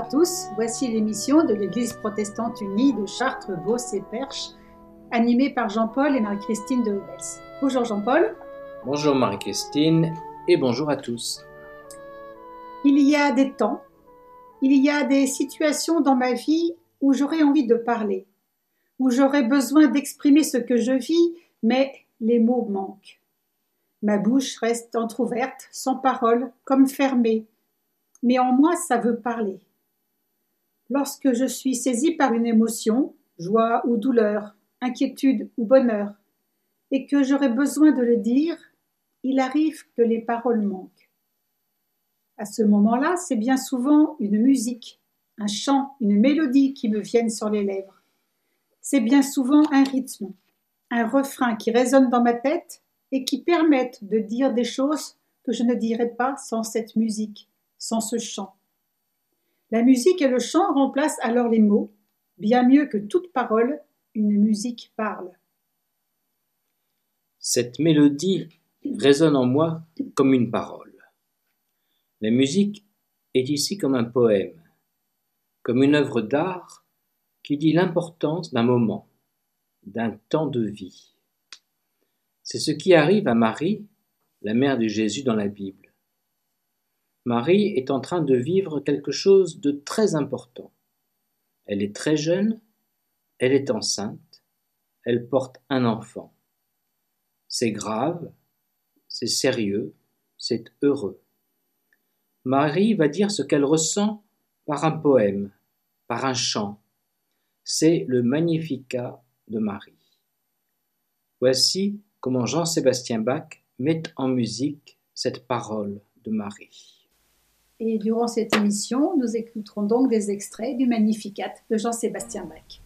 à tous, voici l'émission de l'Église protestante unie de Chartres, Beauce et Perche, animée par Jean-Paul et Marie-Christine de Hobels. Bonjour Jean-Paul. Bonjour Marie-Christine et bonjour à tous. Il y a des temps, il y a des situations dans ma vie où j'aurais envie de parler, où j'aurais besoin d'exprimer ce que je vis, mais les mots manquent. Ma bouche reste entr'ouverte, sans parole, comme fermée, mais en moi ça veut parler. Lorsque je suis saisie par une émotion, joie ou douleur, inquiétude ou bonheur, et que j'aurais besoin de le dire, il arrive que les paroles manquent. À ce moment-là, c'est bien souvent une musique, un chant, une mélodie qui me viennent sur les lèvres. C'est bien souvent un rythme, un refrain qui résonne dans ma tête et qui permettent de dire des choses que je ne dirais pas sans cette musique, sans ce chant. La musique et le chant remplacent alors les mots. Bien mieux que toute parole, une musique parle. Cette mélodie résonne en moi comme une parole. La musique est ici comme un poème, comme une œuvre d'art qui dit l'importance d'un moment, d'un temps de vie. C'est ce qui arrive à Marie, la mère de Jésus dans la Bible. Marie est en train de vivre quelque chose de très important. Elle est très jeune, elle est enceinte, elle porte un enfant. C'est grave, c'est sérieux, c'est heureux. Marie va dire ce qu'elle ressent par un poème, par un chant. C'est le Magnificat de Marie. Voici comment Jean-Sébastien Bach met en musique cette parole de Marie. Et durant cette émission, nous écouterons donc des extraits du Magnificat de Jean-Sébastien Bach.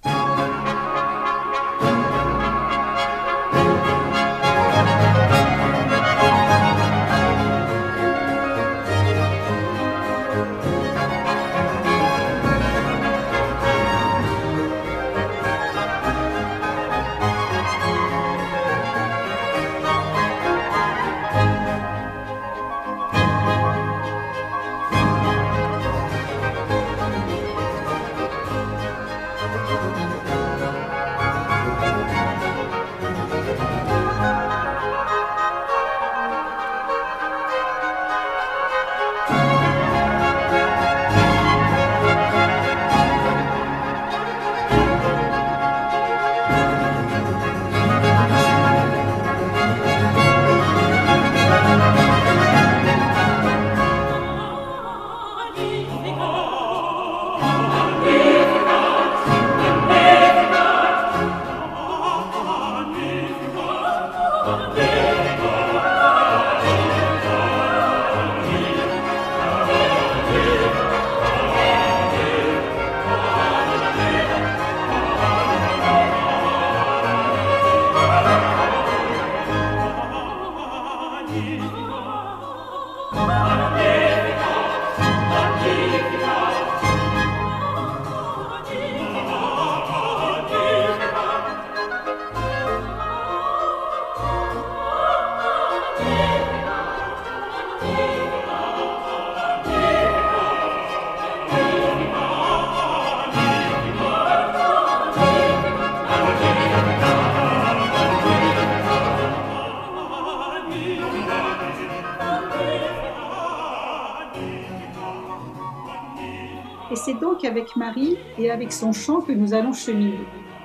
Et c'est donc avec Marie et avec son chant que nous allons cheminer.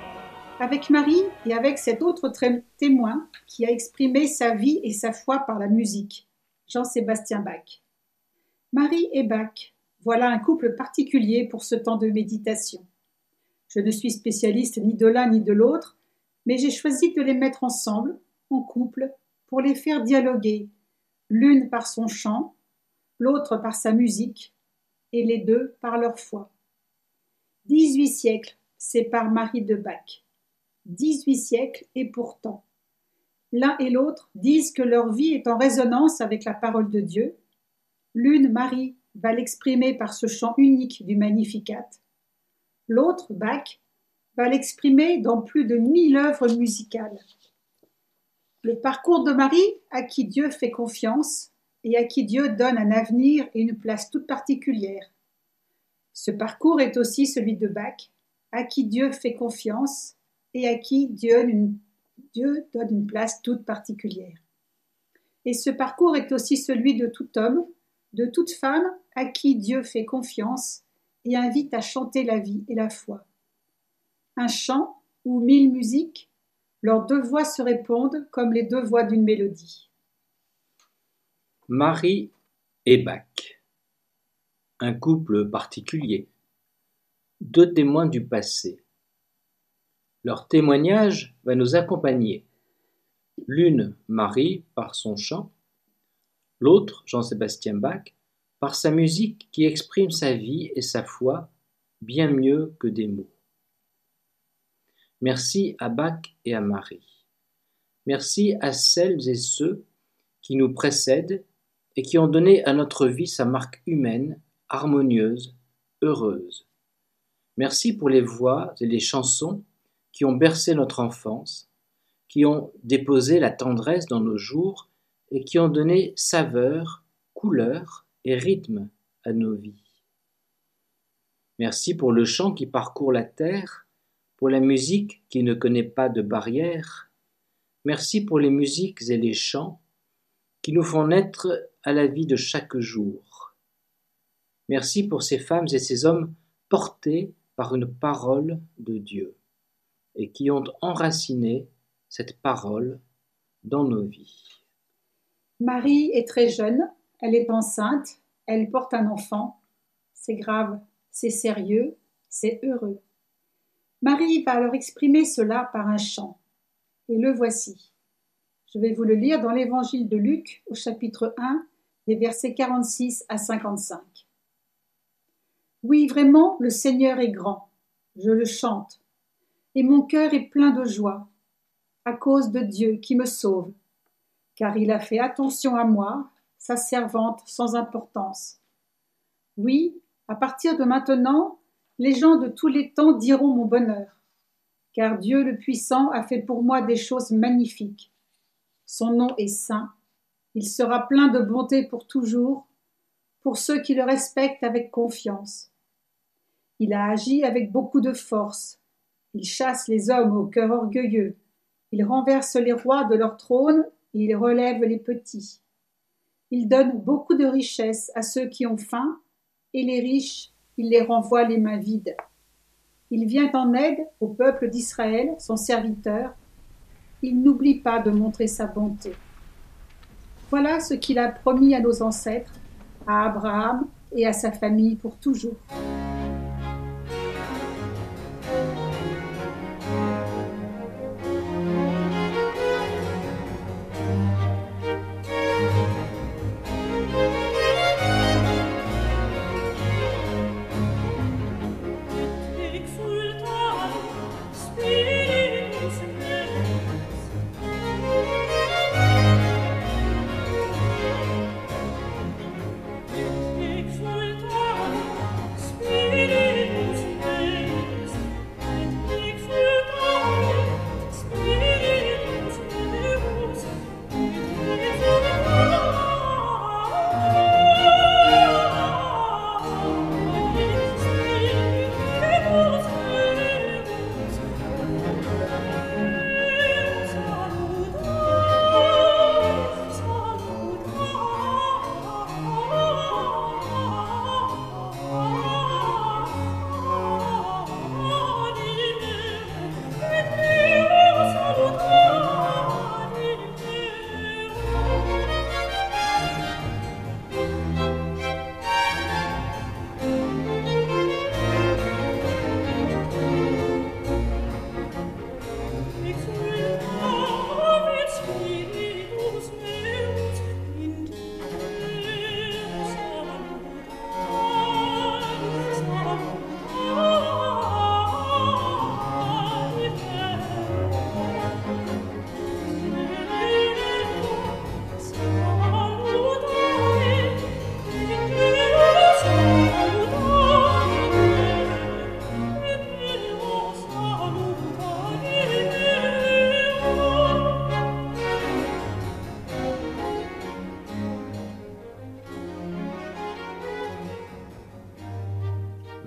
Avec Marie et avec cet autre témoin qui a exprimé sa vie et sa foi par la musique, Jean-Sébastien Bach. Marie et Bach, voilà un couple particulier pour ce temps de méditation. Je ne suis spécialiste ni de l'un ni de l'autre, mais j'ai choisi de les mettre ensemble, en couple, pour les faire dialoguer, l'une par son chant, l'autre par sa musique, et les deux par leur foi. 18 siècles séparent Marie de Bach. 18 siècles et pourtant. L'un et l'autre disent que leur vie est en résonance avec la parole de Dieu. L'une, Marie, va l'exprimer par ce chant unique du Magnificat. L'autre, Bach, va l'exprimer dans plus de 1000 œuvres musicales. Le parcours de Marie, à qui Dieu fait confiance, et à qui Dieu donne un avenir et une place toute particulière. Ce parcours est aussi celui de Bach, à qui Dieu fait confiance et à qui Dieu donne une place toute particulière. Et ce parcours est aussi celui de tout homme, de toute femme à qui Dieu fait confiance et invite à chanter la vie et la foi. Un chant où 1000 musiques, leurs 2 voix se répondent comme les 2 voix d'une mélodie. Marie et Bach, un couple particulier, 2 témoins du passé. Leur témoignage va nous accompagner. L'une, Marie, par son chant, l'autre, Jean-Sébastien Bach, par sa musique qui exprime sa vie et sa foi bien mieux que des mots. Merci à Bach et à Marie. Merci à celles et ceux qui nous précèdent et qui ont donné à notre vie sa marque humaine, harmonieuse, heureuse. Merci pour les voix et les chansons qui ont bercé notre enfance, qui ont déposé la tendresse dans nos jours et qui ont donné saveur, couleur et rythme à nos vies. Merci pour le chant qui parcourt la terre, pour la musique qui ne connaît pas de barrières. Merci pour les musiques et les chants qui nous font naître à la vie de chaque jour. Merci pour ces femmes et ces hommes portés par une parole de Dieu et qui ont enraciné cette parole dans nos vies. Marie est très jeune, elle est enceinte, elle porte un enfant. C'est grave, c'est sérieux, c'est heureux. Marie va alors exprimer cela par un chant. Et le voici. Je vais vous le lire dans l'évangile de Luc au chapitre 1, les versets 46 à 55. Oui, vraiment, le Seigneur est grand. Je le chante. Et mon cœur est plein de joie à cause de Dieu qui me sauve, car il a fait attention à moi, sa servante sans importance. Oui, à partir de maintenant, les gens de tous les temps diront mon bonheur, car Dieu le Puissant a fait pour moi des choses magnifiques. Son nom est saint, il sera plein de bonté pour toujours, pour ceux qui le respectent avec confiance. Il a agi avec beaucoup de force, il chasse les hommes au cœur orgueilleux, il renverse les rois de leur trône et il relève les petits. Il donne beaucoup de richesses à ceux qui ont faim, et les riches, il les renvoie les mains vides. Il vient en aide au peuple d'Israël, son serviteur. Il n'oublie pas de montrer sa bonté. Voilà ce qu'il a promis à nos ancêtres, à Abraham et à sa famille pour toujours.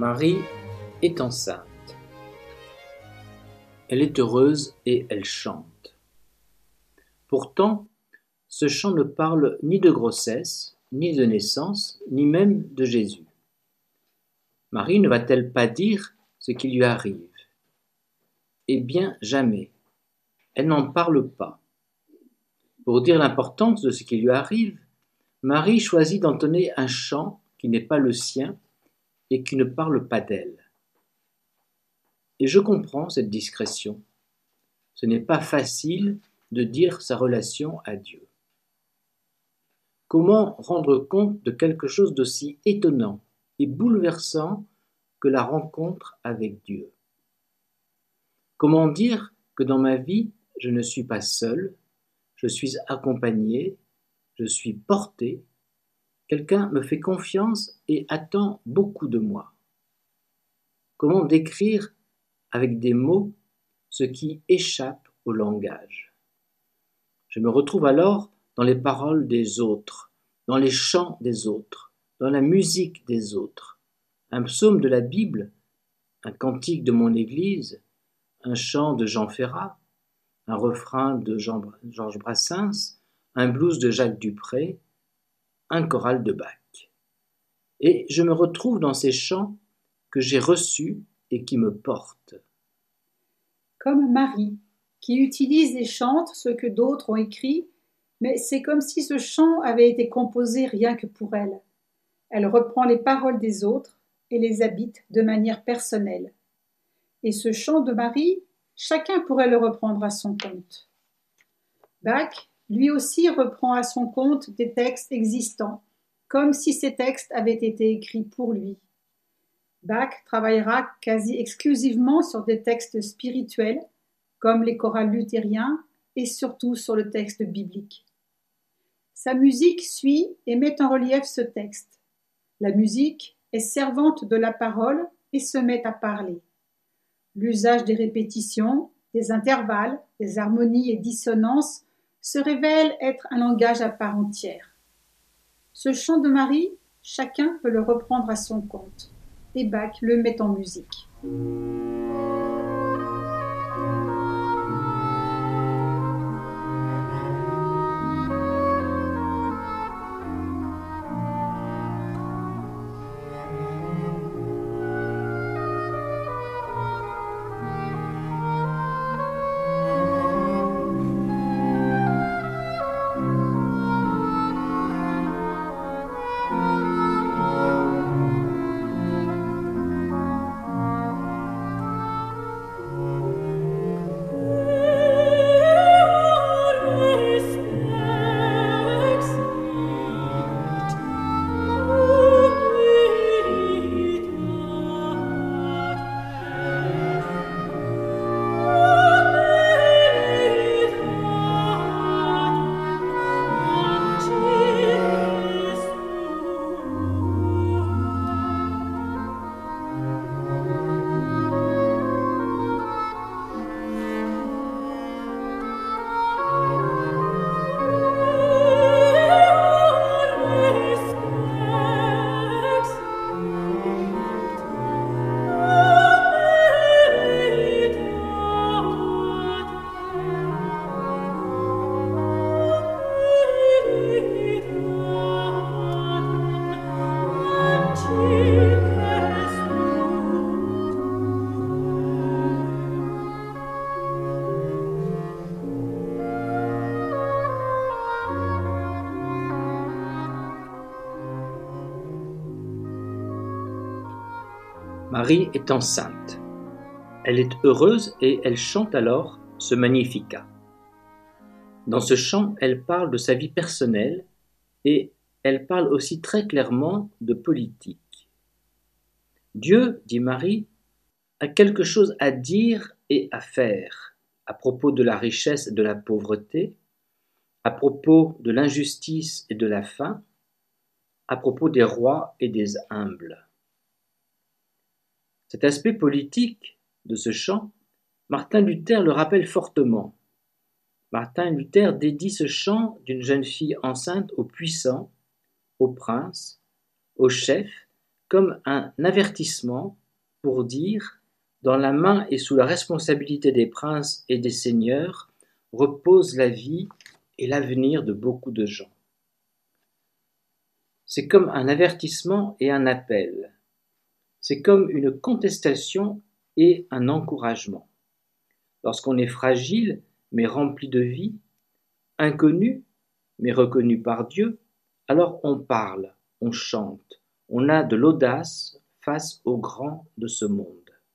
Marie est enceinte. Elle est heureuse et elle chante. Pourtant, ce chant ne parle ni de grossesse, ni de naissance, ni même de Jésus. Marie ne va-t-elle pas dire ce qui lui arrive? Eh bien, jamais. Elle n'en parle pas. Pour dire l'importance de ce qui lui arrive, Marie choisit d'entonner un chant qui n'est pas le sien et qui ne parle pas d'elle. Et je comprends cette discrétion. Ce n'est pas facile de dire sa relation à Dieu. Comment rendre compte de quelque chose d'aussi étonnant et bouleversant que la rencontre avec Dieu? Comment dire que dans ma vie, je ne suis pas seul, je suis accompagné, je suis porté, quelqu'un me fait confiance et attend beaucoup de moi? Comment décrire avec des mots ce qui échappe au langage? Je me retrouve alors dans les paroles des autres, dans les chants des autres, dans la musique des autres. Un psaume de la Bible, un cantique de mon église, un chant de Jean Ferrat, un refrain de Georges Brassens, un blues de Jacques Dupré, un choral de Bach. Et je me retrouve dans ces chants que j'ai reçus et qui me portent. Comme Marie, qui utilise et chante ce que d'autres ont écrit, mais c'est comme si ce chant avait été composé rien que pour elle. Elle reprend les paroles des autres et les habite de manière personnelle. Et ce chant de Marie, chacun pourrait le reprendre à son compte. Bach, lui aussi, reprend à son compte des textes existants, comme si ces textes avaient été écrits pour lui. Bach travaillera quasi exclusivement sur des textes spirituels, comme les chorales luthériens, et surtout sur le texte biblique. Sa musique suit et met en relief ce texte. La musique est servante de la parole et se met à parler. L'usage des répétitions, des intervalles, des harmonies et dissonances se révèle être un langage à part entière. Ce chant de Marie, chacun peut le reprendre à son compte, et Bach le met en musique. Marie est enceinte. Elle est heureuse et elle chante alors ce Magnificat. Dans ce chant, elle parle de sa vie personnelle et elle parle aussi très clairement de politique. Dieu, dit Marie, a quelque chose à dire et à faire à propos de la richesse et de la pauvreté, à propos de l'injustice et de la faim, à propos des rois et des humbles. Cet aspect politique de ce chant, Martin Luther le rappelle fortement. Martin Luther dédie ce chant d'une jeune fille enceinte au puissant, au prince, au chef, comme un avertissement pour dire « Dans la main et sous la responsabilité des princes et des seigneurs repose la vie et l'avenir de beaucoup de gens. » C'est comme un avertissement et un appel. C'est comme une contestation et un encouragement. Lorsqu'on est fragile mais rempli de vie, inconnu mais reconnu par Dieu, alors on parle, on chante, on a de l'audace face aux grands de ce monde.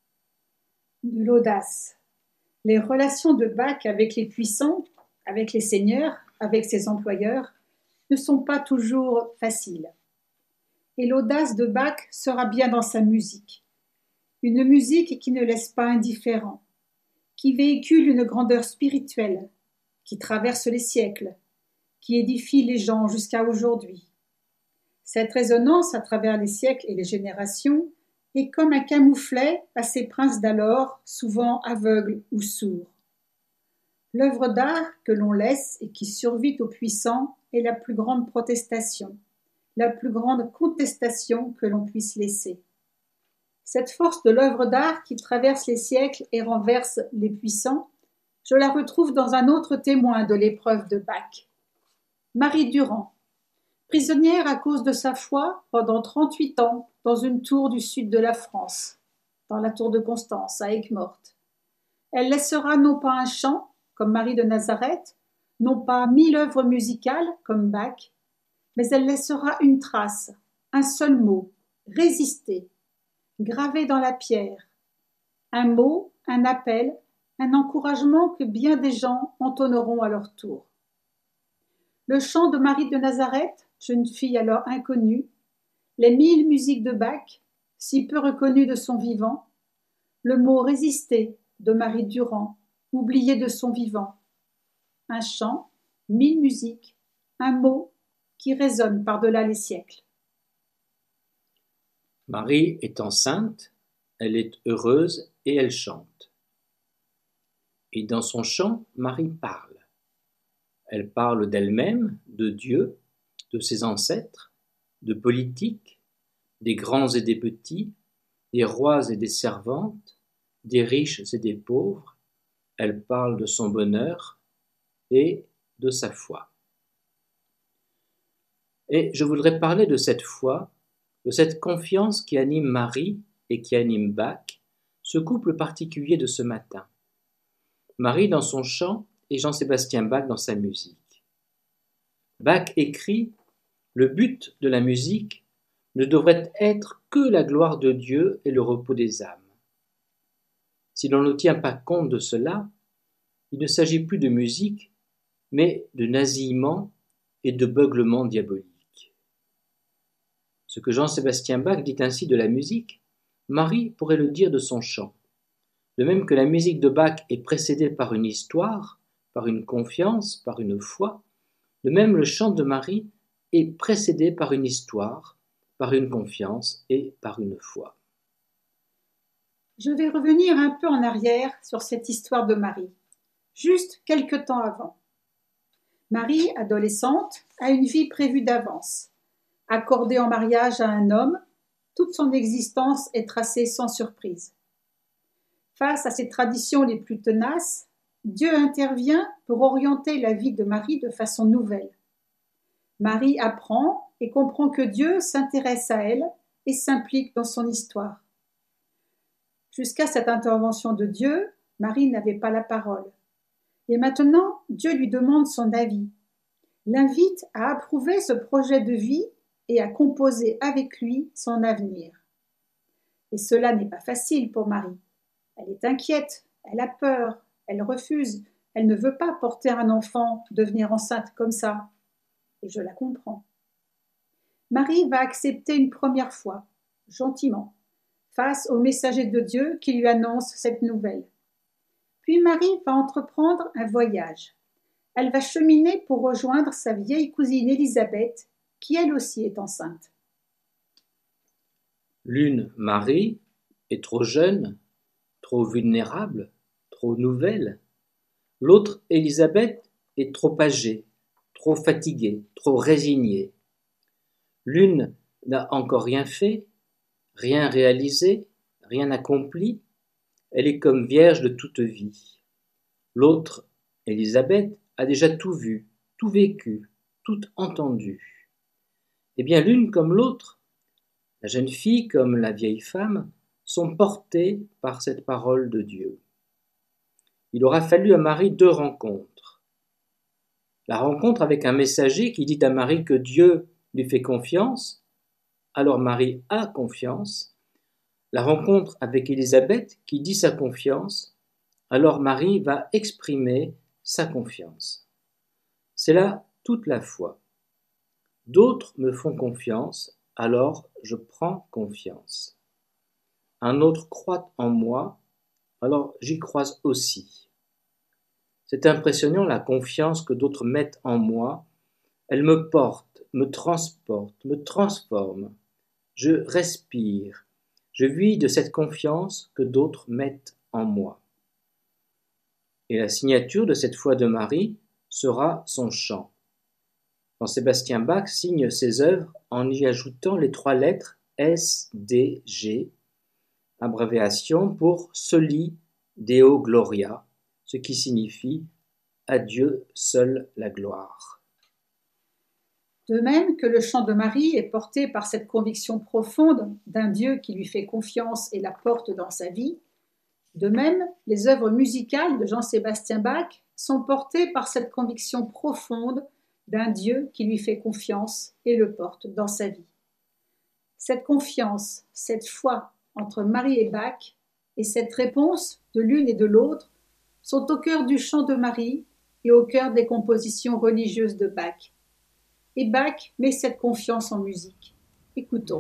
De l'audace. Les relations de Bach avec les puissants, avec les seigneurs, avec ses employeurs, ne sont pas toujours faciles. Et l'audace de Bach sera bien dans sa musique. Une musique qui ne laisse pas indifférent, qui véhicule une grandeur spirituelle, qui traverse les siècles, qui édifie les gens jusqu'à aujourd'hui. Cette résonance à travers les siècles et les générations est comme un camouflet à ces princes d'alors, souvent aveugles ou sourds. L'œuvre d'art que l'on laisse et qui survit aux puissants est la plus grande protestation, la plus grande contestation que l'on puisse laisser. Cette force de l'œuvre d'art qui traverse les siècles et renverse les puissants, je la retrouve dans un autre témoin de l'épreuve de Bach. Marie Durand, prisonnière à cause de sa foi pendant 38 ans dans une tour du sud de la France, dans la tour de Constance, à Aigues-Mortes. Elle laissera non pas un chant, comme Marie de Nazareth, non pas 1000 œuvres musicales, comme Bach, mais elle laissera une trace, un seul mot, résister, gravé dans la pierre. Un mot, un appel, un encouragement que bien des gens entonneront à leur tour. Le chant de Marie de Nazareth, jeune fille alors inconnue, les 1000 musiques de Bach, si peu reconnues de son vivant, le mot résister de Marie Durand, oublié de son vivant. Un chant, 1000 musiques, un mot qui résonne par-delà les siècles. Marie est enceinte, elle est heureuse et elle chante. Et dans son chant, Marie parle. Elle parle d'elle-même, de Dieu, de ses ancêtres, de politique, des grands et des petits, des rois et des servantes, des riches et des pauvres. Elle parle de son bonheur et de sa foi. Et je voudrais parler de cette foi, de cette confiance qui anime Marie et qui anime Bach, ce couple particulier de ce matin. Marie dans son chant et Jean-Sébastien Bach dans sa musique. Bach écrit « Le but de la musique ne devrait être que la gloire de Dieu et le repos des âmes. Si l'on ne tient pas compte de cela, il ne s'agit plus de musique, mais de nasillement et de beuglement diabolique. » Ce que Jean-Sébastien Bach dit ainsi de la musique, Marie pourrait le dire de son chant. De même que la musique de Bach est précédée par une histoire, par une confiance, par une foi, de même le chant de Marie est précédé par une histoire, par une confiance et par une foi. Je vais revenir un peu en arrière sur cette histoire de Marie, juste quelque temps avant. Marie, adolescente, a une vie prévue d'avance. Accordée en mariage à un homme, toute son existence est tracée sans surprise. Face à ces traditions les plus tenaces, Dieu intervient pour orienter la vie de Marie de façon nouvelle. Marie apprend et comprend que Dieu s'intéresse à elle et s'implique dans son histoire. Jusqu'à cette intervention de Dieu, Marie n'avait pas la parole. Et maintenant, Dieu lui demande son avis, l'invite à approuver ce projet de vie et à composer avec lui son avenir. Et cela n'est pas facile pour Marie. Elle est inquiète, elle a peur, elle refuse, elle ne veut pas porter un enfant, devenir enceinte comme ça. Et je la comprends. Marie va accepter une première fois, gentiment, face au messager de Dieu qui lui annonce cette nouvelle. Puis Marie va entreprendre un voyage. Elle va cheminer pour rejoindre sa vieille cousine Élisabeth, qui elle aussi est enceinte. L'une, Marie, est trop jeune, trop vulnérable, trop nouvelle. L'autre, Élisabeth, est trop âgée, trop fatiguée, trop résignée. L'une n'a encore rien fait, rien réalisé, rien accompli, elle est comme vierge de toute vie. L'autre, Élisabeth, a déjà tout vu, tout vécu, tout entendu. Eh bien, l'une comme l'autre, la jeune fille comme la vieille femme, sont portées par cette parole de Dieu. Il aura fallu à Marie 2 rencontres. La rencontre avec un messager qui dit à Marie que Dieu lui fait confiance, alors Marie a confiance. La rencontre avec Élisabeth qui dit sa confiance, alors Marie va exprimer sa confiance. C'est là toute la foi. D'autres me font confiance, alors je prends confiance. Un autre croit en moi, alors j'y crois aussi. C'est impressionnant la confiance que d'autres mettent en moi. Elle me porte, me transporte, me transforme. Je respire. Je vis de cette confiance que d'autres mettent en moi. Et la signature de cette foi de Marie sera son chant. Quand Sébastien Bach signe ses œuvres en y ajoutant les 3 lettres S, D, G, abréviation pour Soli Deo Gloria, ce qui signifie à Dieu seule la gloire. De même que le chant de Marie est porté par cette conviction profonde d'un Dieu qui lui fait confiance et la porte dans sa vie, de même, les œuvres musicales de Jean-Sébastien Bach sont portées par cette conviction profonde d'un Dieu qui lui fait confiance et le porte dans sa vie. Cette confiance, cette foi entre Marie et Bach et cette réponse de l'une et de l'autre sont au cœur du chant de Marie et au cœur des compositions religieuses de Bach. Et Bach met cette confiance en musique. Écoutons.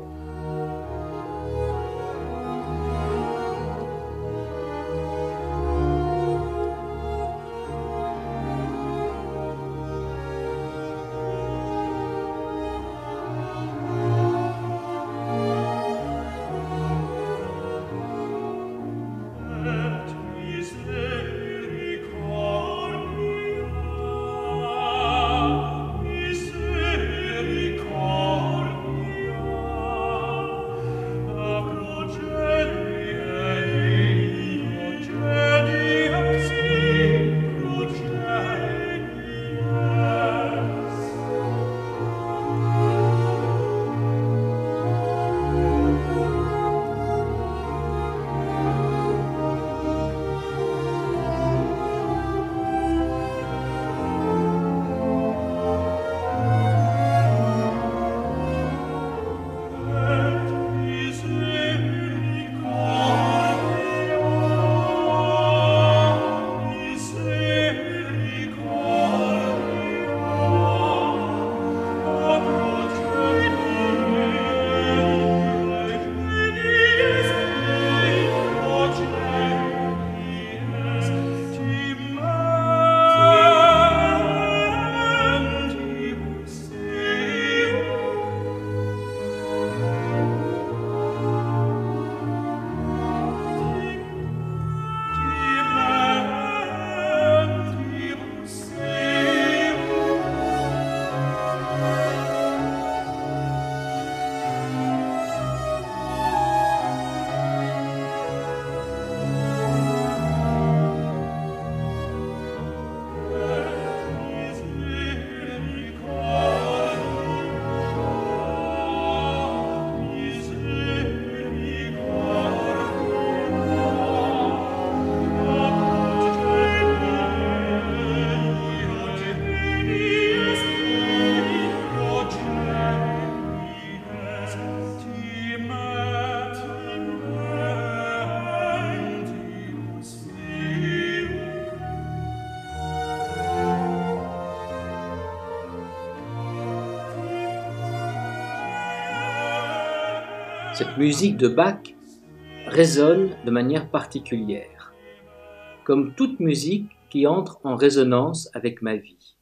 Cette musique de Bach résonne de manière particulière, comme toute musique qui entre en résonance avec ma vie.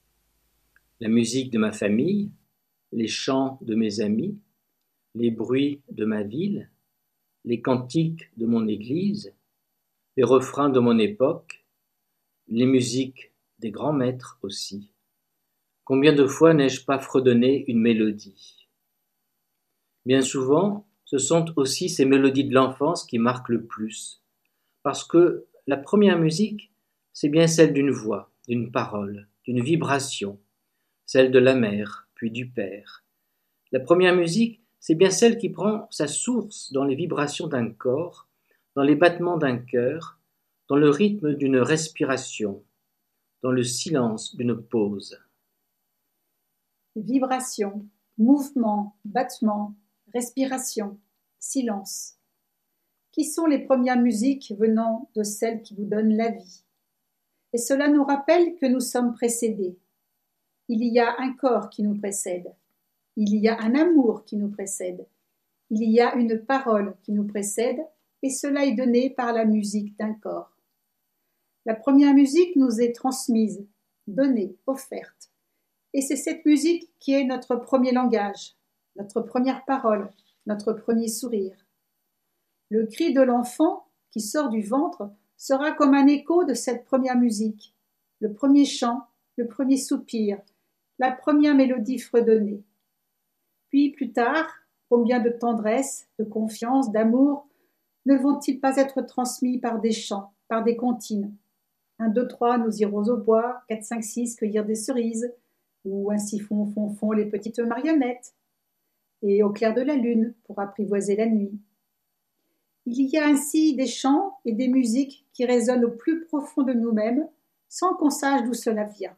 La musique de ma famille, les chants de mes amis, les bruits de ma ville, les cantiques de mon église, les refrains de mon époque, les musiques des grands maîtres aussi. Combien de fois n'ai-je pas fredonné une mélodie ? Bien souvent, ce sont aussi ces mélodies de l'enfance qui marquent le plus. Parce que la première musique, c'est bien celle d'une voix, d'une parole, d'une vibration, celle de la mère, puis du père. La première musique, c'est bien celle qui prend sa source dans les vibrations d'un corps, dans les battements d'un cœur, dans le rythme d'une respiration, dans le silence d'une pause. Vibration, mouvement, battement, respiration, silence. Qui sont les premières musiques venant de celles qui nous donnent la vie? Et cela nous rappelle que nous sommes précédés. Il y a un corps qui nous précède. Il y a un amour qui nous précède. Il y a une parole qui nous précède, et cela est donné par la musique d'un corps. La première musique nous est transmise, donnée, offerte. Et c'est cette musique qui est notre premier langage, notre première parole, notre premier sourire. Le cri de l'enfant qui sort du ventre sera comme un écho de cette première musique, le premier chant, le premier soupir, la première mélodie fredonnée. Puis plus tard, combien de tendresse, de confiance, d'amour ne vont-ils pas être transmis par des chants, par des comptines? 1, 2, 3, nous irons au bois, 4, 5, 6, cueillir des cerises, ou ainsi font les petites marionnettes, et au clair de la lune pour apprivoiser la nuit. Il y a ainsi des chants et des musiques qui résonnent au plus profond de nous-mêmes, sans qu'on sache d'où cela vient.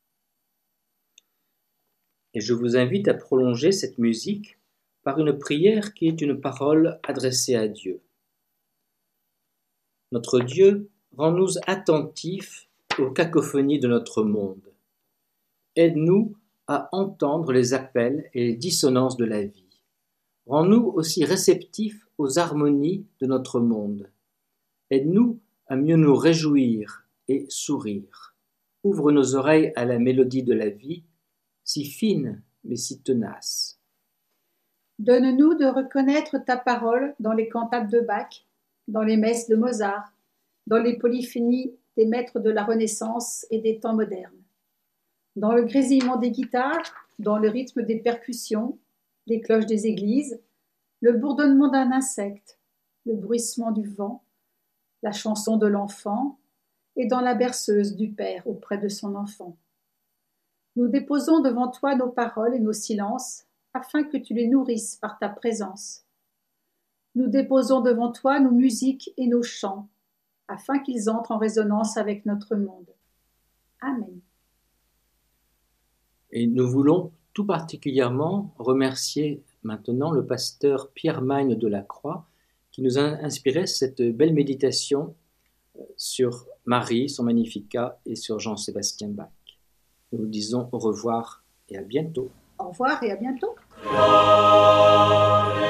Et je vous invite à prolonger cette musique par une prière qui est une parole adressée à Dieu. Notre Dieu, rends-nous attentifs aux cacophonies de notre monde. Aide-nous à entendre les appels et les dissonances de la vie. Rends-nous aussi réceptifs aux harmonies de notre monde. Aide-nous à mieux nous réjouir et sourire. Ouvre nos oreilles à la mélodie de la vie, si fine mais si tenace. Donne-nous de reconnaître ta parole dans les cantates de Bach, dans les messes de Mozart, dans les polyphénies des maîtres de la Renaissance et des temps modernes. Dans le grésillement des guitares, dans le rythme des percussions, les cloches des églises, le bourdonnement d'un insecte, le bruissement du vent, la chanson de l'enfant et dans la berceuse du père auprès de son enfant. Nous déposons devant toi nos paroles et nos silences afin que tu les nourrisses par ta présence. Nous déposons devant toi nos musiques et nos chants afin qu'ils entrent en résonance avec notre monde. Amen. Et nous voulons tout particulièrement remercier maintenant le pasteur Pierre Magne de la Croix qui nous a inspiré cette belle méditation sur Marie, son Magnificat et sur Jean-Sébastien Bach. Nous vous disons au revoir et à bientôt. Au revoir et à bientôt.